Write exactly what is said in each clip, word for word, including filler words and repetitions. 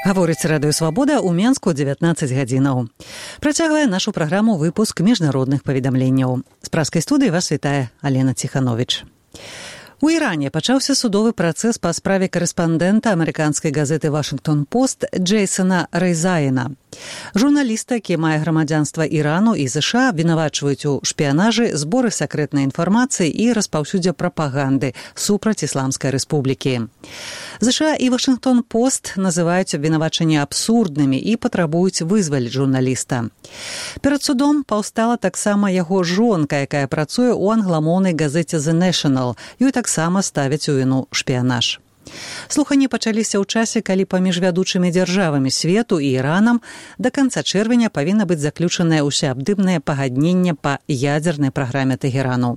Гаворыць радыё «Свабода» ў Менску дзевятнаццаць гадзінаў. Працягвае нашу праграму выпуск міжнародных паведамленняў. З праскай студыі вас вітае Алена Ціхановіч. У Іране пачаўся судовы працэс па справе корэспандэнта амерыканскай газеты «Вашынгтон-Пост» Джейсона Рейзаена. Журналіста, які мае грамадзянства Ірану і ЗША, абвінавачваюць у шпіянажы, зборы сакрэтнай інфармацыі і распаўсюдзе прапаганды супраць Ісламскай рэспублікі. ЗША і «Вашынгтон-Пост» называюць абвінавачанні абсурднымі і патрабуюць вызваліць журналіста. Перад судом паўстала таксама яго жонка, якая працуе ў англамоўнай газеце «The National». Ёй таксама ставяць у віну шпіянаж. Слуханні пачаліся ў часе, калі паміж вядучымі дзяржавамі свету і Іранам да канца чэрвеня павінна быць заключанае ўсеабдымнае пагадненне па ядзернай праграме Тэхерану.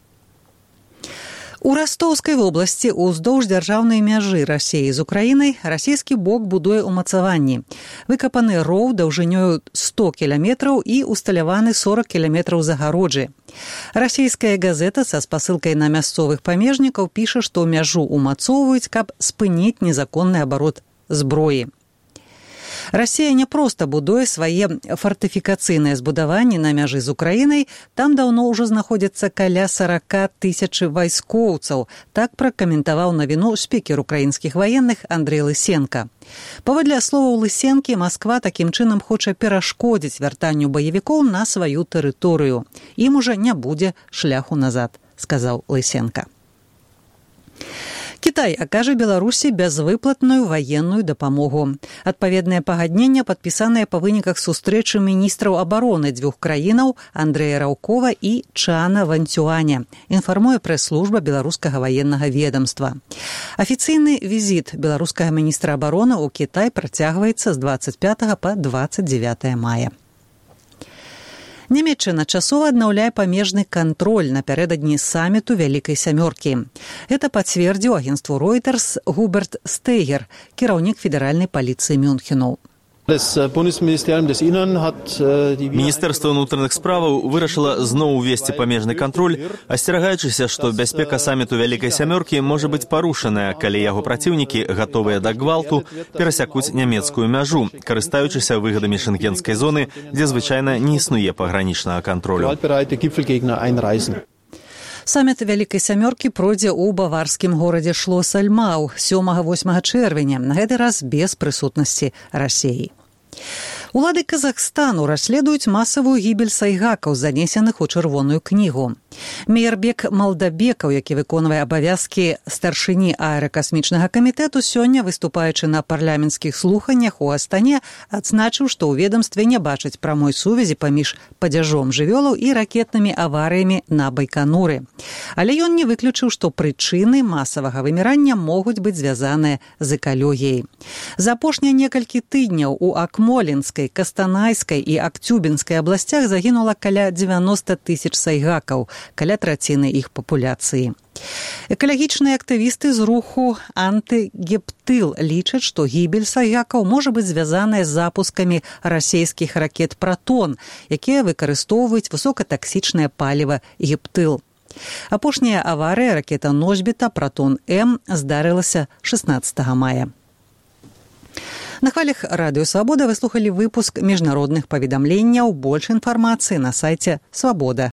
У Растоўскай вобласці ўздоўж дзяржаўнай мяжы Расіі з Украінай расійскі бок будуе ўмацаванні. Выкапаны роў даўжынёю сто кіламетраў і усталяваны сорак кіламетраў загароджы. Расійская газета са спасылкай на мясцовых памежнікаў піша, што мяжу ўмацоўваюць, каб спыніць незаконны абарот зброі. Расія не проста будуе свае фартыфікацыйныя збудаванні на мяжы з Украінай, там даўно ўжо знаходзяцца каля сорок тысяч вайскоўцаў, так пракаментаваў навіну спікер украінскіх ваенных Андрэй Лысенка. Паводле словаў Лысенкі, Масква такім чынам хоча перашкодзіць вяртанню баевікоў на сваю тэрыторыю. Ім ужо не будзе шляху назад, сказаў Лысенка. Кітай акажа Беларусі бязвыплатную ваенную дапамогу. Адпаведнае пагадненне падпісанае па выніках сустрэчы міністраў абароны дзвюх краінаў Андрэя Раўкова і Чана Ванцюаня, інфармуе прэс-служба беларускага ваеннага ведамства. Афіцыйны візіт беларускага міністра абароны ў Кітай працягваецца з дваццаць пятага па дваццаць дзевятае мая. Нямецчына часова аднаўляе памежны кантроль напярэдадні саміту Вялікай сямёркі. Гэта пацвердзіў агенцтву Reuters Губерт Стейгер, кіраўнік федэральнай паліцыі Мюнхену. Міністэрства ўнутраных справаў вырашыла зноў увесці памежны кантроль, асцерагаючыся, што бяспека саміту Вялікай сямёркі можа быць парушаная, калі яго праціўнікі, гатовыя да гвалту, перасякуць нямецкую мяжу, карыстаючыся выгадамі шэнгенскай зоны, дзе звычайна не існуе пагранічнага кантролю. Саміт Вялікай сямёркі пройдзе ў баварскім горадзе Шлос-Альмау сёмага-восьмага чэрвеня, на гэты раз без прысутнасці Расіі. Улады Казахстану расследуюць масавую гібель сайгакаў, занесеных у чырвоную кнігу. Мейербек Малдабекаў, які выконвае абавязкі старшыні аэракасмічнага камітэту, сёння, выступаючы на парламенцкіх слуханнях у Астане, адзначыў, што ў ведамстве не бачаць прамой сувязі паміж падзяжом жывёлаў і ракетнымі аварыямі на Байкануры. Але ён не выключыў, што прычыны масавага вымірання могуць быць звязаныя з экалогіяй. За апошнія некалькі тыдняў у Акмолінскай, Кастанайскай і Акцюбінскай абласцях загінула каля дзевяноста тысяч сайгакаў, каля траціны іх папуляцыі. Экалагічныя актывісты з руху антыгептыл лічаць, што гібель сайгакаў можа быць звязаная з запускамі расійскіх ракет «Пратон», якія выкарыстоўваюць высокатаксічнае паліва гептыл. Апошняя аварыя ракета-носьбіта «Пратон-М» здарылася шаснаццатага мая. На хвалях радыё «Свабода» вы слухалі выпуск міжнародных паведамленняў. Больш інфармацыі на сайце свабода